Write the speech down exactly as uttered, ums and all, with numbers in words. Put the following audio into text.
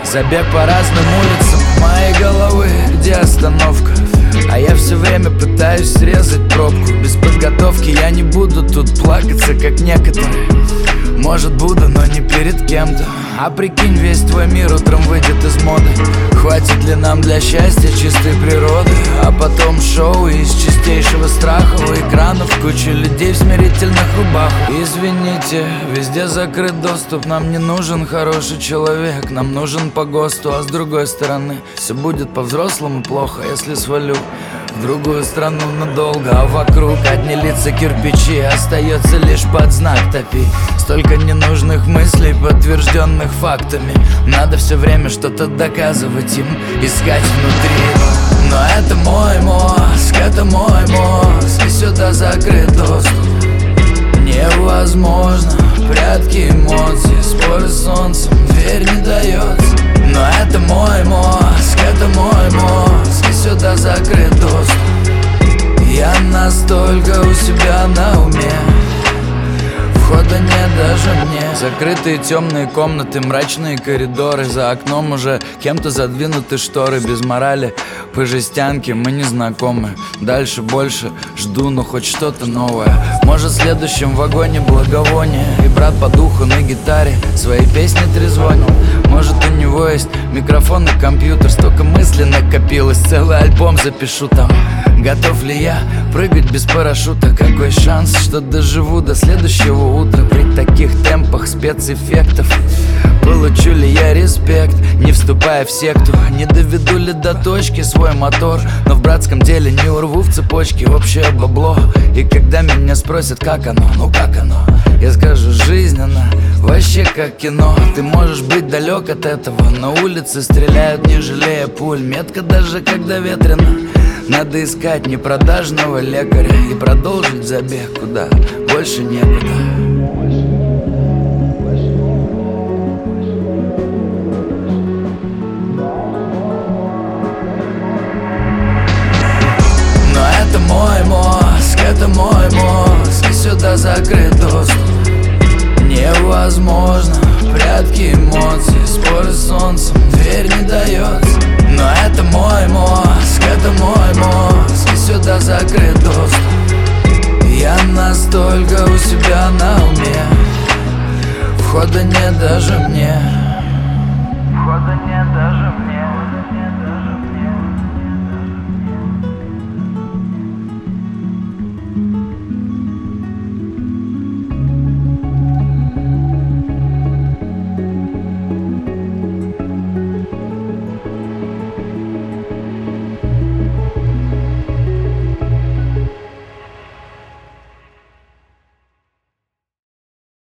Забег по разным улицам моей головы, где остановка? А я все время пытаюсь срезать пробку. Без подготовки я не буду тут плакаться, как некоторые. Может буду, но не перед кем-то. А прикинь, весь твой мир утром выйдет из моды. Хватит ли нам для счастья чистой природы? А потом шоу из чистейшего страха. У экранов куча людей в смирительных рубахах. Извините, везде закрыт доступ. Нам не нужен хороший человек, нам нужен по ГОСТу. А с другой стороны, все будет по-взрослому плохо, если свалю в другую страну надолго. А вокруг одни лица кирпичи, остается лишь под знак топи. Столько ненужных мыслей, подтвержденных фактами. Надо все время что-то доказывать им, искать внутри. Но это мой мозг, это мой мозг, и сюда закрыт доступ. Невозможно, прятки эмоций, споры с солнцем, дверь не дается. Но это мой мозг, это мой мозг, и сюда закрыт доступ. Я настолько у себя на уме, входа нет даже мне. Закрытые темные комнаты, мрачные коридоры. За окном уже кем-то задвинуты шторы. Без морали, по жестянке мы не знакомы. Дальше больше жду, но хоть что-то новое. Может, в следующем вагоне благовоние, и брат по духу на гитаре свои песни трезвонит. Может, у него есть микрофон и компьютер. Столько мыслей накопилось, целый альбом запишу там. Готов ли я прыгать без парашюта? Какой шанс, что доживу до следующего утра? При таких темпах спецэффектов получу ли я респект, не вступая в секту? Не доведу ли до точки свой мотор? Но в братском деле не урву в цепочке общее бабло. И когда меня спросят, как оно, ну как оно, я скажу, жизнь она вообще как кино. Ты можешь быть далек от этого, на улице стреляют, не жалея пуль. Метко даже когда ветрено. Надо искать непродажного лекаря и продолжить забег, куда больше некуда. Но это мой мозг, это мой мозг, и сюда закрыт доступ. Невозможно, прятки эмоций, споры с солнцем, дверь не дается. Но это мой мозг, это мой мозг, и сюда закрыт доступ. Я настолько у себя на уме, входа нет даже мне.